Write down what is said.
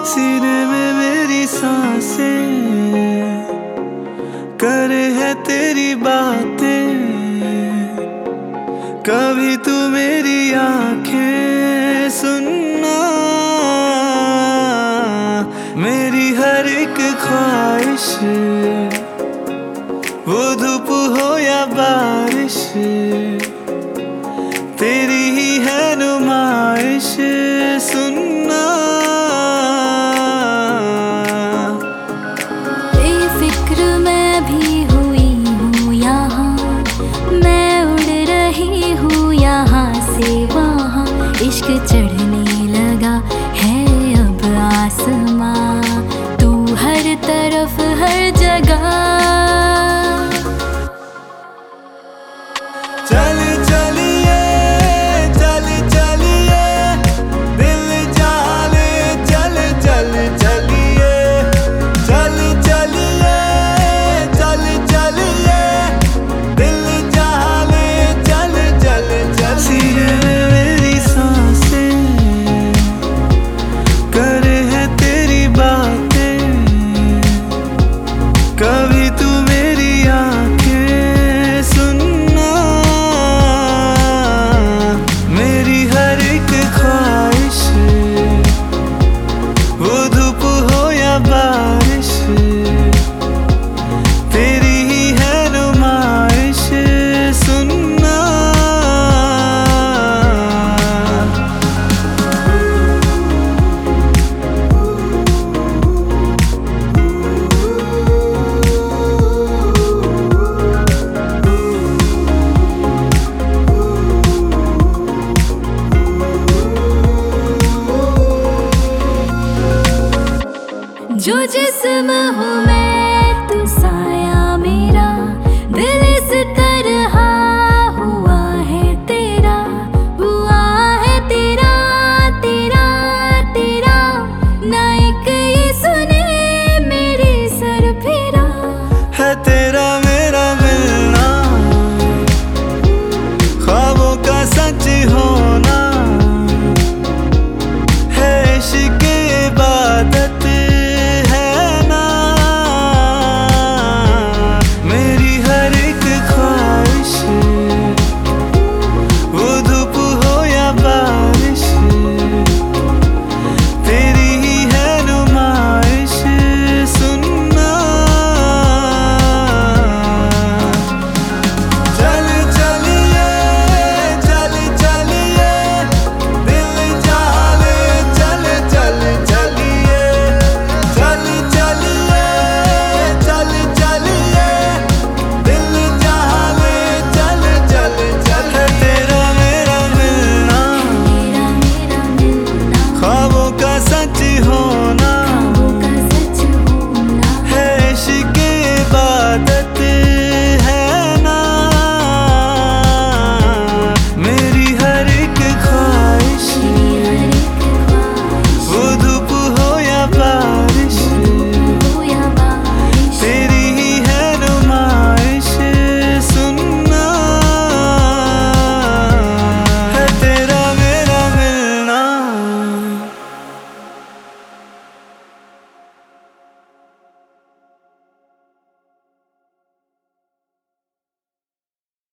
सीने में मेरी सांसें करे है तेरी बातें, कभी तू मेरी आंखें सुनना। मेरी हर एक ख्वाहिश, वो धूप हो या बारिश, तेरी ही है नुमाइश सुनना। बेफिक्र मैं भी हुई हूँ यहाँ, मैं उड़ रही हूँ यहाँ से वहाँ। इश्क चढ़ने लगा है अब आसमां, तू हर तरफ हर जगह। चल चलिए चल चलिए दिल जाले, चल चल चलिए चल चलिए चल चलिए दिल जाले, चल चल चल। सीने में मेरी सांसें करे है तेरी बातें, कभी तू मेरी आंखें सुनना। मेरी हर एक ख्वाहिश, वो धूप हो या बारिश, तेरी ही है नुमाइश सुनना। जो जिस्म हूँ मैं